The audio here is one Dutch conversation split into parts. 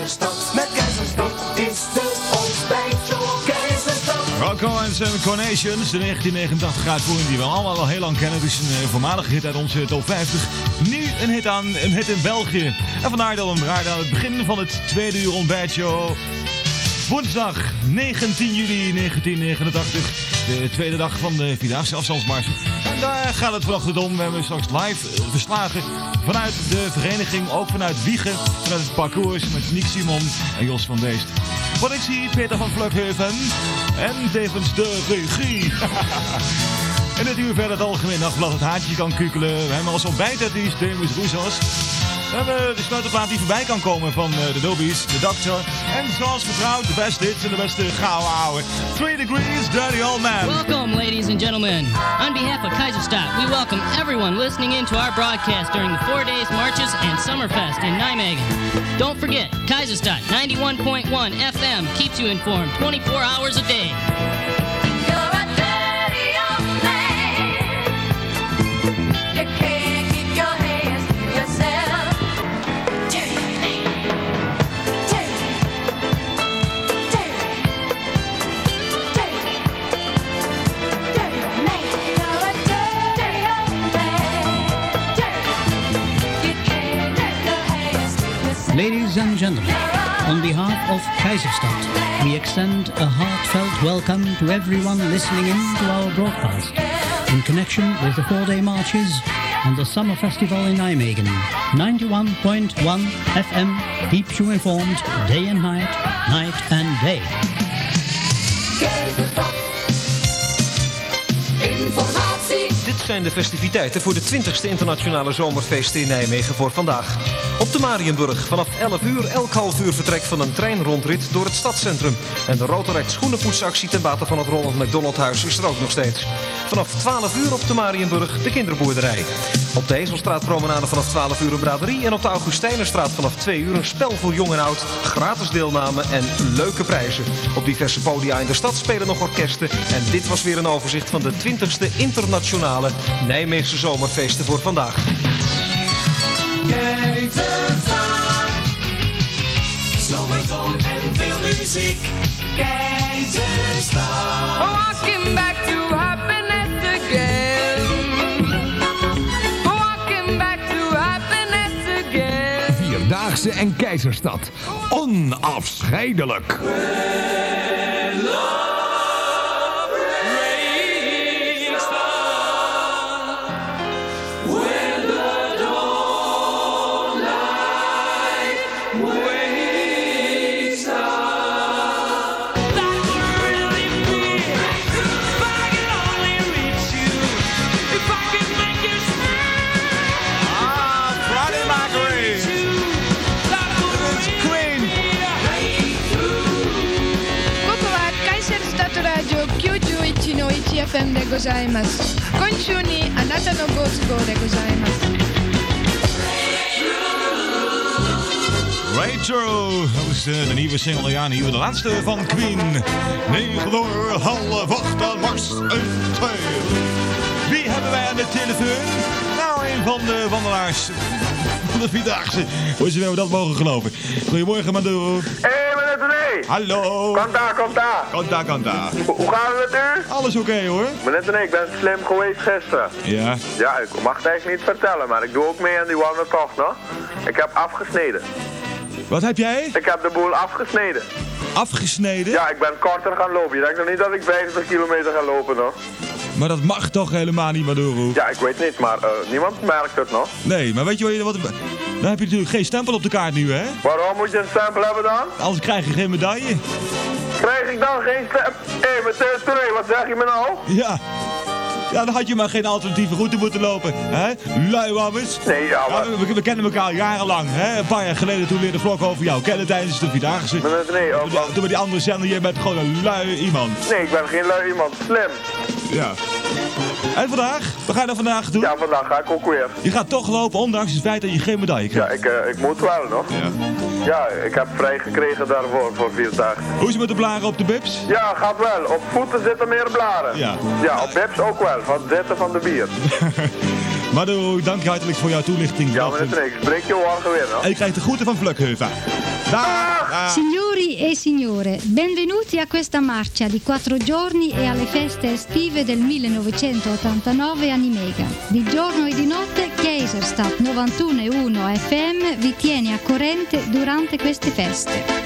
Keizerstad, met Keizerstad is de ontbijtshow Keizerstad. Rocco en zijn Carnations, de 1989 uitvoering die we allemaal al heel lang kennen. Het is een voormalige hit uit onze top 50. Nu een hit in België. En vandaar dat we hem draaien aan het begin van het tweede uur ontbijtshow. Woensdag 19 juli 1989. De tweede dag van de Vierdaagse afstandsmars. En daar gaat het vanochtend om. We hebben straks live verslagen vanuit de vereniging. Ook vanuit Wiegen. Vanuit het parcours met Nick Simon en Jos van Deest. Wat ik zie, Peter van Vlugheuven. En tevens de regie. En het uur verder het algemeen dagblad. Het haartje kan kukelen. We hebben als ontbijtartiest Demis Roussos. We hebben de sleutelplaat die voorbij kan komen van de Dobies, de Doctor. En zoals vertrouwd, de beste hits en de beste gouden ouwe. 3 Degrees, Dirty Old Man. Welcome, ladies and gentlemen. On behalf of Kaiserstadt, we welcome everyone listening in to our broadcast during the 4 days marches and Summerfest in Nijmegen. Don't forget, Kaiserstadt 91.1 FM keeps you informed 24 hours a day. Ladies and gentlemen, on behalf of Kaiserstadt, we extend a heartfelt welcome to everyone listening in to our broadcast in connection with the 4-day marches and the Summer Festival in Nijmegen. 91.1 FM keeps you informed day and night, night and day. Dit zijn de festiviteiten voor de 20e internationale zomerfeesten in Nijmegen voor vandaag. Op de Marienburg vanaf 11 uur elk half uur vertrek van een treinrondrit door het stadscentrum. En de Rotaract schoenenpoetsactie ten bate van het Ronald McDonald Huis is er ook nog steeds. Vanaf 12 uur op de Marienburg de kinderboerderij. Op de Ezelstraatpromenade vanaf 12 uur een braderie. En op de Augustijnerstraat vanaf 2 uur een spel voor jong en oud. Gratis deelname en leuke prijzen. Op diverse podia in de stad spelen nog orkesten. En dit was weer een overzicht van de 20e internationale Nijmeegse zomerfeesten voor vandaag. Keizerstad, zomertoon en veel muziek. Keizerstad. Walking back to happiness again. Walking back to happiness again. Vierdaagse en Keizerstad. Onafscheidelijk. FM でございます。今週にあなたのご都合でございます。 Retro, dat is de nieuwe single, ja, de laatste van Queen. 9 voor half 8 aan Mars 1, 2. Wie hebben wij aan de telefoon? Nou, een van de wandelaars van de Vierdaagse. Hoe is het we dat mogen geloven? Goedemorgen, Maduro. Meneer René. Hallo. Komt daar. Hoe gaat het met u? Alles oké, hoor. Meneer René, ik ben slim geweest gisteren. Ja. Ja, ik mag het eigenlijk niet vertellen, maar ik doe ook mee aan die wandeltocht, no? Ik heb afgesneden. Wat heb jij? Ik heb de boel afgesneden. Afgesneden? Ja, ik ben korter gaan lopen. Je denkt nog niet dat ik 50 kilometer ga lopen, no? Maar dat mag toch helemaal niet, Maduro? Ja, ik weet niet, maar niemand merkt het nog. Nee, maar weet je wat... Dan heb je natuurlijk geen stempel op de kaart nu, hè? Waarom moet je een stempel hebben dan? Anders krijg je geen medaille. Krijg ik dan geen stempel? Hé, meneer, wat zeg je me nou? Ja. Ja, dan had je maar geen alternatieve route moeten lopen, hè? Luiwammers. Nee, ja, maar... Ja, we kennen elkaar jarenlang, hè? Een paar jaar geleden toen leerde Vlok over jou kennen tijdens de Vierdaagse. Nee, ook wel. Toen we die andere zender, jij bent gewoon een lui iemand. Nee, ik ben geen lui iemand. Slim. Ja. En vandaag? Wat ga je dan vandaag doen? Ja, vandaag ga ik ook weer. Je gaat toch lopen, ondanks het feit dat je geen medaille krijgt. Ja, ik moet wel nog. Ja. Ja, ik heb vrij gekregen daarvoor, voor 4 dagen. Hoe is het met de blaren op de bibs? Ja, gaat wel. Op voeten zitten meer blaren. Ja. Ja, op bibs ook wel, van het zetten van de bier. Maar dank je hartelijk voor jouw toelichting. Ja, meneer Treek, spreek je morgen weer, no? En je krijgt de groeten van Vlugheuven. Signori e signore, benvenuti a questa marcia di 4 giorni e alle feste estive del 1989 a Nimega. Di giorno e di notte Kaiserstadt 91.1 FM vi tiene a corrente durante queste feste.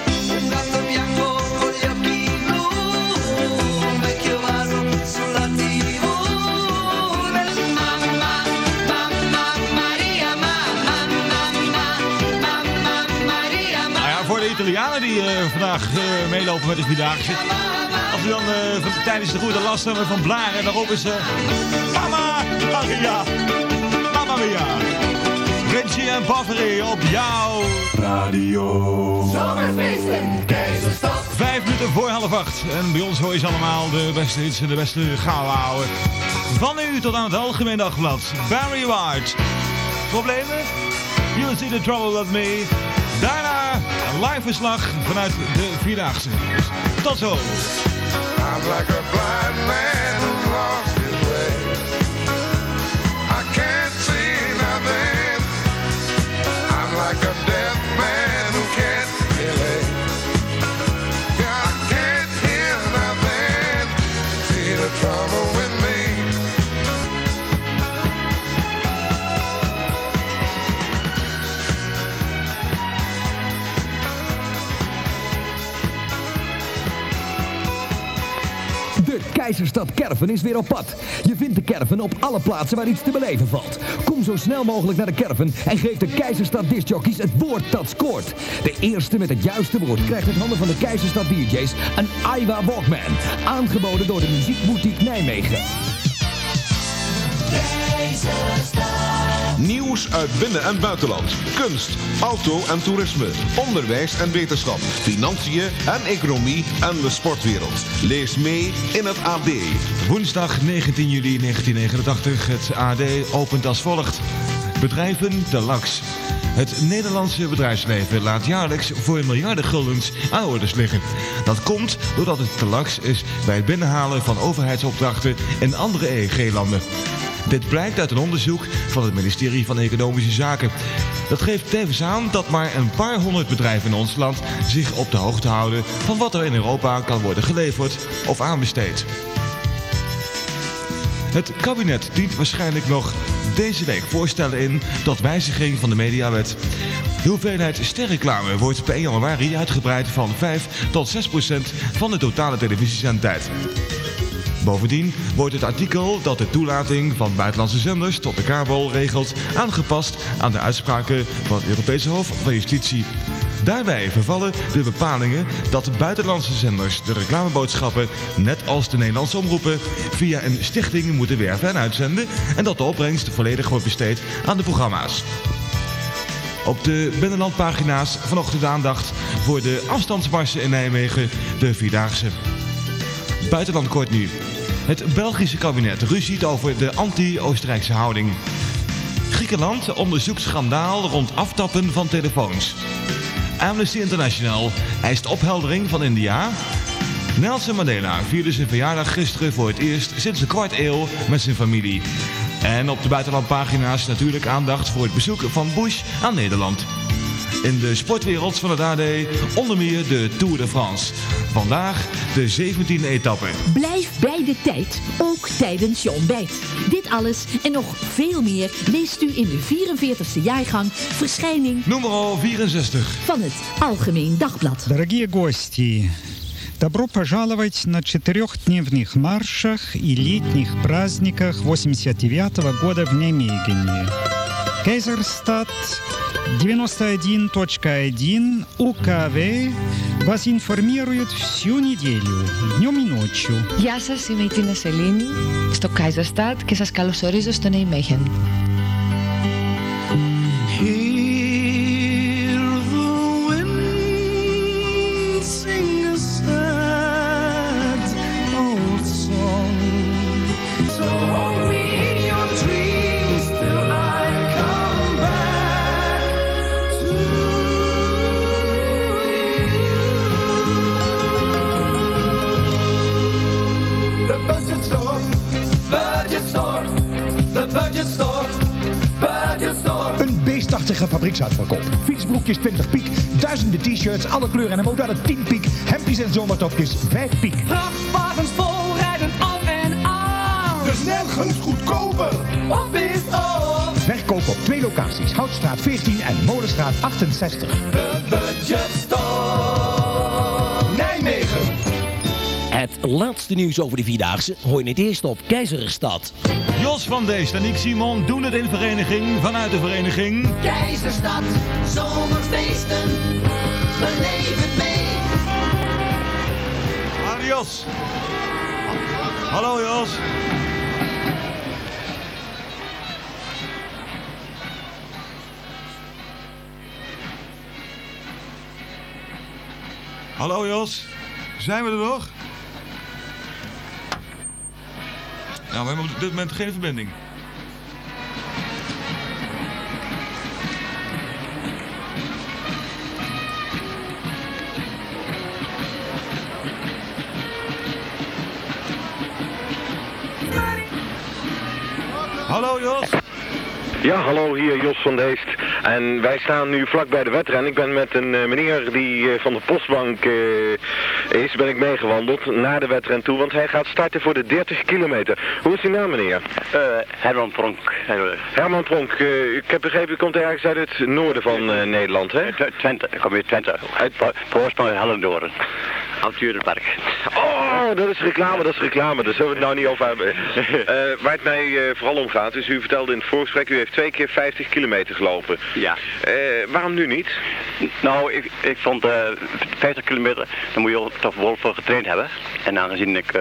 Italianen die vandaag meelopen met de Vierdaagse. Als u dan tijdens de goede last hebben van Blaren, daarop is Mama Maria, Mama Mia. Richie en Baffery op jouw radio. Zomerfeesten, Kaiserstad. 5 minuten voor 7:30. En bij ons hoor je ze allemaal de beste hits en de beste gouden ouwe. Van nu tot aan het Algemeen Dagblad. Barry White. Problemen? You see the trouble with me. Daarna een live verslag vanuit de Vierdaagse. Tot zo. I'm like a blind man who lost his way. I can't see nothing. I'm like a deaf man who can't relate. I can't hear nothing. See the trouble with me. De Kaiserstad Caravan is weer op pad. Je vindt de caravan op alle plaatsen waar iets te beleven valt. Kom zo snel mogelijk naar de caravan en geef de Kaiserstad discjockeys het woord dat scoort. De eerste met het juiste woord krijgt uit handen van de Kaiserstad DJ's een Aiwa Walkman. Aangeboden door de Muziekboutique Nijmegen. Nieuws uit binnen- en buitenland. Kunst, auto en toerisme. Onderwijs en wetenschap. Financiën en economie en de sportwereld. Lees mee in het AD. Woensdag 19 juli 1989. Het AD opent als volgt. Bedrijven te laks. Het Nederlandse bedrijfsleven laat jaarlijks voor miljarden guldens aan orders liggen. Dat komt doordat het te laks is bij het binnenhalen van overheidsopdrachten in andere EEG-landen. Dit blijkt uit een onderzoek van het ministerie van Economische Zaken. Dat geeft tevens aan dat maar een paar honderd bedrijven in ons land zich op de hoogte houden van wat er in Europa kan worden geleverd of aanbesteed. Het kabinet dient waarschijnlijk nog deze week voorstellen in tot wijziging van de mediawet. De hoeveelheid sterreclame wordt per 1 januari uitgebreid van 5 tot 6% van de totale televisiezendtijd. Bovendien wordt het artikel dat de toelating van buitenlandse zenders tot de kabel regelt aangepast aan de uitspraken van het Europese Hof van Justitie. Daarbij vervallen de bepalingen dat de buitenlandse zenders de reclameboodschappen, net als de Nederlandse omroepen, via een stichting moeten werven en uitzenden en dat de opbrengst volledig wordt besteed aan de programma's. Op de binnenlandpagina's vanochtend aandacht voor de afstandsmarsen in Nijmegen, de Vierdaagse. Buitenland kort nu. Het Belgische kabinet ruziet over de anti-Oostenrijkse houding. Griekenland onderzoekt schandaal rond aftappen van telefoons. Amnesty International eist opheldering van India. Nelson Mandela vierde zijn verjaardag gisteren voor het eerst sinds een kwart eeuw met zijn familie. En op de buitenlandpagina's natuurlijk aandacht voor het bezoek van Bush aan Nederland. In de sportwereld van het AD onder meer de Tour de France. Vandaag de 17e etappe. Blijf bij de tijd, ook tijdens je ontbijt. Dit alles en nog veel meer leest u in de 44e jaargang verschijning nummer 64 van het Algemeen Dagblad. Дорогие гости, добро пожаловать на 4-дневных маршах и летних праздниках 89-го года в Нijmegen. Kaiserstadt 91.1 УКВ вас информирует всю неделю, днем и ночью. Γεια σας, είμαι η Τίνα Σελήνη στο Kaiserstadt και σας καλωσορίζω στο Nijmegen. The budget store, the budget store. prachtige fabrieksuitverkoop. Fietsbroekjes 20 piek, duizenden t-shirts, alle kleuren en modellen 10 piek. Hemdjes en zomertopjes 5 piek. Vrachtwagens vol rijden af en aan. Dus nergens goedkoper. Op is op. Verkoop op 2 locaties. Houtstraat 14 en Molenstraat 68. De Budget Store. Nijmegen. Het laatste nieuws over de Vierdaagse hoor je het eerst op Keizerstad. Jos van Deest en Nick Simon doen het in vereniging, vanuit de vereniging. Keizerstad, zomerfeesten, beleef het mee. Adios. Hallo Jos. Hallo Jos. Zijn we er nog? Nou, we hebben op dit moment geen verbinding. Hallo Jos. Ja, hallo, hier Jos van Deest. En wij staan nu vlak bij de wedren. Ik ben met een meneer die van de Postbank ben ik meegewandeld naar de wedren toe, want hij gaat starten voor de 30 kilometer. Hoe is uw naam, meneer? Herman Pronk. Herman Pronk, ik heb begrepen, u komt ergens uit het noorden van Nederland, hè? Twente, ik kom uit Twente. Uit Voorsprong uit Hellendoorn. Avonturenpark. Oh, dat is reclame, daar zullen we het nou niet over hebben. Waar het mij vooral om gaat, is u vertelde in het voorgesprek, u heeft 2 keer 50 kilometer gelopen. Ja. Waarom nu niet? Nou, ik vond 50 kilometer, daar moet je toch wel voor getraind hebben. En aangezien ik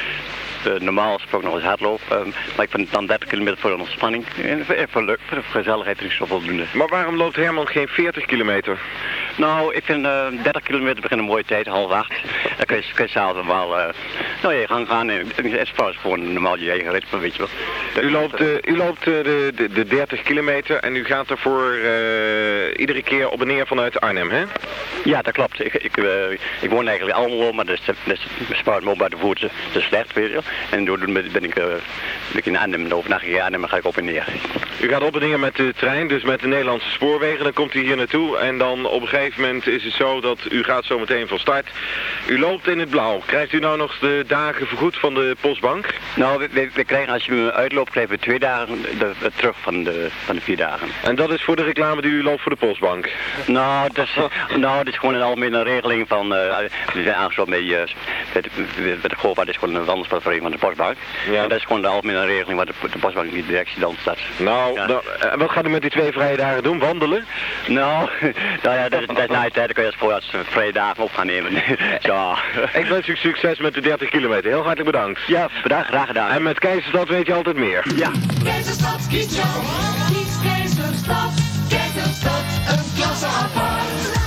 normaal gesproken nog eens hardloop, maar ik vind dan 30 kilometer voor een ontspanning. En voor gezelligheid is zo voldoende. Maar waarom loopt Herman geen 40 kilometer? Nou, ik vind 30 kilometer begint een mooie tijd, 7:30. Dan kun je s'avonds wel je gang gaan en het is gewoon normaal je eigen ritme, weet je wel. U loopt de 30 kilometer en u gaat ervoor iedere keer op en neer vanuit Arnhem, hè? Ja, dat klopt. Ik woon eigenlijk in Almelo, maar dat spaart me bij de voet te slecht, weet je wel. En door ben ik in Arnhem, de overnacht in Arnhem, ga ik op en neer. U gaat op en neer met de trein, dus met de Nederlandse spoorwegen, dan komt u hier naartoe en dan op een gegeven moment is het zo dat u gaat zo meteen van start. U loopt in het blauw. Krijgt u nou nog de dagen vergoed van de Postbank? Nou, we krijgen, als je uitloopt, krijgen we 2 dagen terug van de 4 dagen. En dat is voor de reclame die u loopt voor de Postbank? Nou, dat is gewoon een algemene regeling van, we zijn aangesloten met de GOVA, dat is gewoon een wandelspelvereniging van de Postbank. Ja. En dat is gewoon de algemene regeling waar de Postbank die directie dan staat. Nou, ja. Wat gaat u met die 2 vrije dagen doen? Wandelen? Nou ja, dat is na je tijd, dan kun je als vrije dagen op gaan nemen. Ja. Ik wens u succes met de 30 kilometer. Heel hartelijk bedankt. Ja, bedankt, graag gedaan. En met Keizerstad weet je altijd meer. Ja. Keizerstad, kies jou. Kies Keizerstad. Keizerstad, een klasse apart.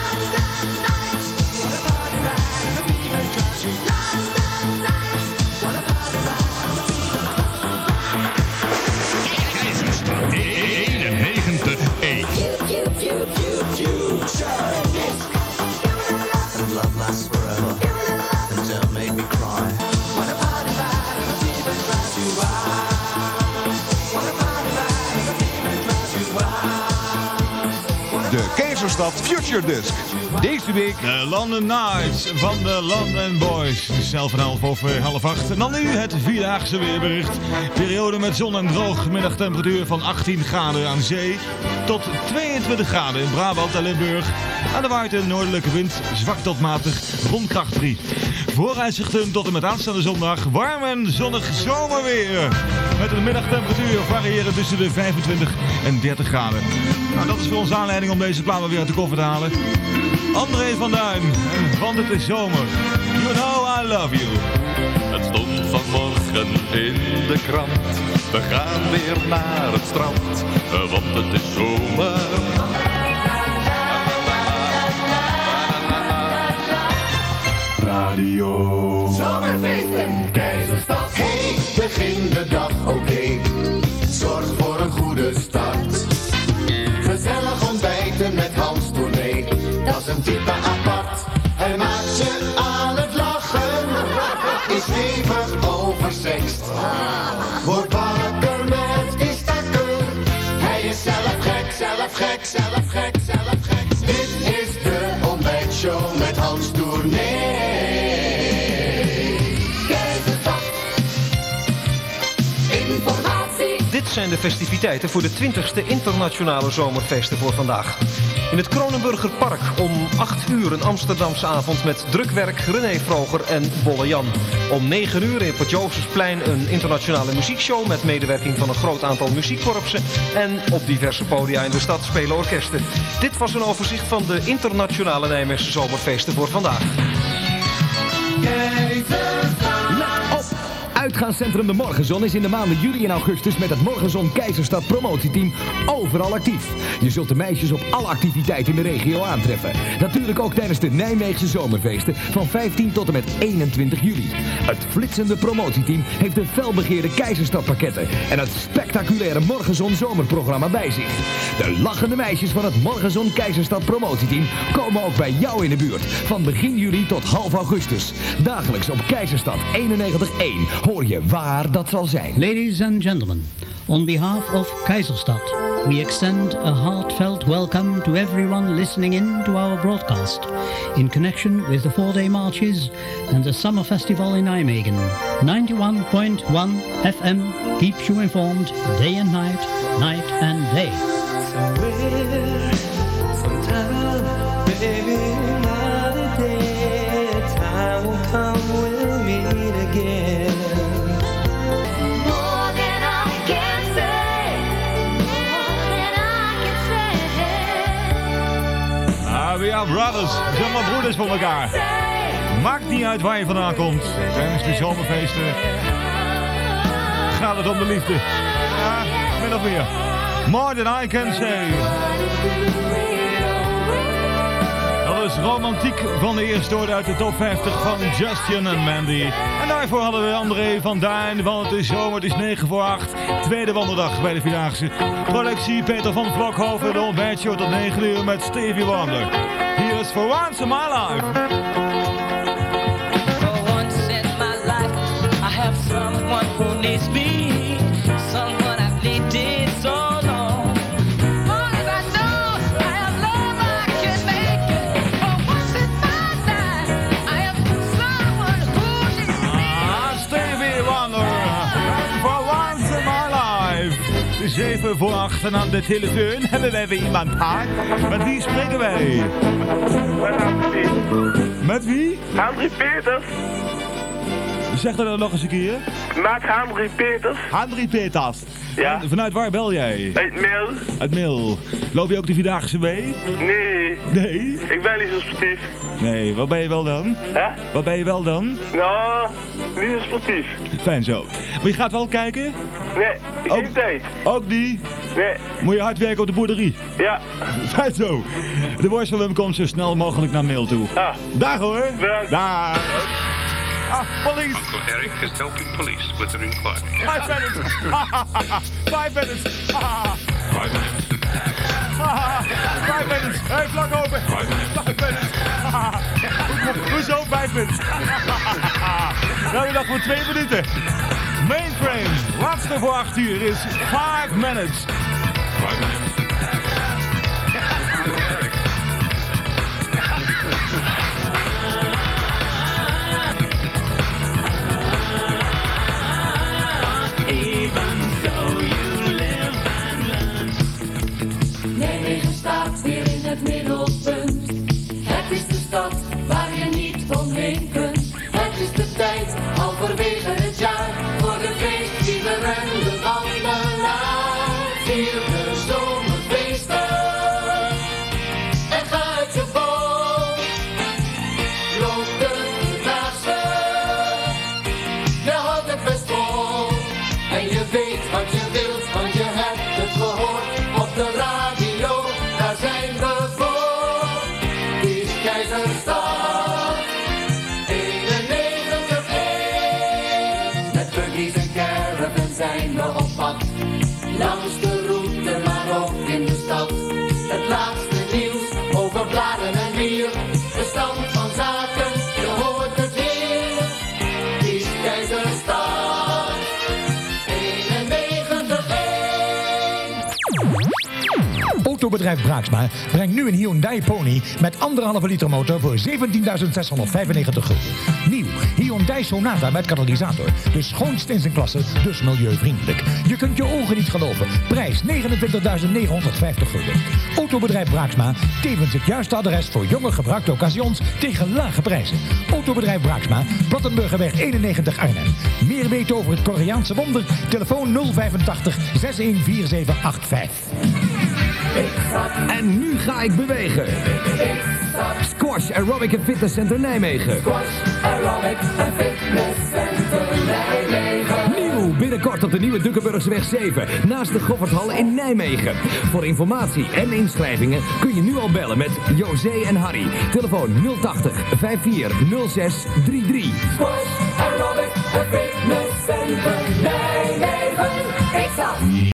De Keizerstad Future Disc. Deze week de London Nights van de London Boys. Het is snel van 7:30. En dan nu het vierdaagse weerbericht. Periode met zon en droog. Middagtemperatuur van 18 graden aan zee tot 22 graden in Brabant en Limburg. Aan de waait een noordelijke wind, zwak tot matig, rond kracht 3. Vooruitzichten tot en met aanstaande zondag. Warm en zonnig zomerweer. Met een middagtemperatuur variëren tussen de 25 en 30 graden. Nou, dat is voor ons aanleiding om deze plaat weer uit de koffer te halen. André van Duin, want het is zomer. You know I love you. Het stond vanmorgen in de krant. We gaan weer naar het strand, want het is zomer. Radio Zomerfeesten, Keizerstad. Hey, begin de dag oké. Zorg voor een goede start. Gezellig ontbijten met Hans Tournee. Dat is een type apart. Hij maakt je aan het lachen. Is hevig over seks. Wordt wakker met die stakker. Hij is zelf gek, zelf gek, zelf Dit zijn de festiviteiten voor de 20e internationale zomerfeesten voor vandaag. In het Kronenburger Park om 8 uur een Amsterdamse avond met drukwerk, René Vroger en Bolle Jan. Om 9 uur in het Jozefsplein een internationale muziekshow met medewerking van een groot aantal muziekkorpsen. En op diverse podia in de stad spelen orkesten. Dit was een overzicht van de internationale Nijmeegse zomerfeesten voor vandaag. Uitgaanscentrum De Morgenzon is in de maanden juli en augustus met het Morgenzon Keizerstad promotieteam overal actief. Je zult de meisjes op alle activiteiten in de regio aantreffen. Natuurlijk ook tijdens de Nijmeegse zomerfeesten van 15 tot en met 21 juli. Het flitsende promotieteam heeft de felbegeerde Keizerstadpakketten en het spectaculaire Morgenzon zomerprogramma bij zich. De lachende meisjes van het Morgenzon Keizerstad promotieteam komen ook bij jou in de buurt. Van begin juli tot half augustus. Dagelijks op Keizerstad 91.1 hoor je waar dat zal zijn. Ladies and gentlemen, on behalf of Keizerstad, we extend a heartfelt welcome to everyone listening in to our broadcast in connection with the 4-day marches and the summer festival in Nijmegen. 91.1 FM keeps you informed day and night, night and day. We are brothers, we zijn maar broeders voor elkaar. Maakt niet uit waar je vandaan komt. Tijdens de zomerfeesten gaat het om de liefde. Ja, min of meer. More than I can say. Dat is romantiek van de eerste orde uit de top 50 van Justin en Mandy. En daarvoor hadden we André van Duin, want het is zomer, het is 9 voor 8. Tweede wandeldag bij de Vierdaagse. Productie Peter van Vlokhoven, de ontbijtshow tot 9 uur met Stevie Wonder. Hier is For Once in My Life. For once in my life, I have someone who needs me. Someone I've needed so long. More than I know, I have love I can make it. For once in my life, I have someone who needs me. Stevie Wonder. For Once in My Life. 7 voor 8 en aan de telefoon hebben wij weer iemand aan. Met wie spreken wij? Met wie? Henry Peters. Zeg dat dan nog eens een keer. Met Henry Peters. Henry Peters. Ja. En vanuit waar bel jij? Uit Mil. Uit Mil. Loop je ook de Vierdaagse mee? Nee. Nee? Ik ben niet zo sportief. Nee, wat ben je wel dan? Hè? Wat ben je wel dan? Nou, niet zo sportief. Fijn zo. Maar je gaat wel kijken? Nee, geen tijd. Ook die? Nee. Moet je hard werken op de boerderie? Ja. Fijn zo. De Voice van Wim komt zo snel mogelijk naar Mail toe. Ah. Dag hoor. Bedankt. Dag. Police. Uncle Eric is helping police with their inquiry. 5 minutes. 5 minutes. 5 minutes. 5 minutes. Hey, vlak open. 5 minutes. Hoezo 5 minutes? We hebben nog voor 2 minuten. Mainframe. Laatste voor 8 uur is 5 minutes. 5 minutes. Nijmegen staat weer in het middelpunt. Het is de stad waar je niet omheen kunt. Het is de tijd, halverwege het jaar, voor de feestvieren en de wandelaar. Vier de zomerfeesten en ga uit je boot. Loop de Vierdaagse, je houdt het best vol. En je weet wat je wilt, want je hebt het gehoord op de radio. Daar zijn we voor. Kies Keizerstad 91.1. Met buggies en caravans zijn we op pad. Langs de route, maar ook in de stad. Het laatste nieuws over bladen en bier. De stand van zaken, je hoort het hier. Kies Keizerstad 91.1. Autobedrijf Braaksma brengt nu een Hyundai Pony met 1,5 liter motor voor €17.695. Nieuw Hyundai Hyundai Sonata met katalysator. De schoonste in zijn klasse, dus milieuvriendelijk. Je kunt je ogen niet geloven. Prijs 29.950 gulden. Autobedrijf Braaksma, tevens het juiste adres voor jonge gebruikte occasions tegen lage prijzen. Autobedrijf Braaksma, Plattenburgerweg 91 Arnhem. Meer weten over het Koreaanse wonder? Telefoon 085 614785. En nu ga ik bewegen. Squash Aerobic en Fitness Center Nijmegen. Squash Aerobic en Fitness Center Nijmegen. Nieuw, binnenkort op de nieuwe Dukkenburgsweg 7, naast de Gofferthal in Nijmegen. Voor informatie en inschrijvingen kun je nu al bellen met José en Harry. Telefoon 080 5406 33. Squash Aerobic en Fitness Center Nijmegen. Ik zag.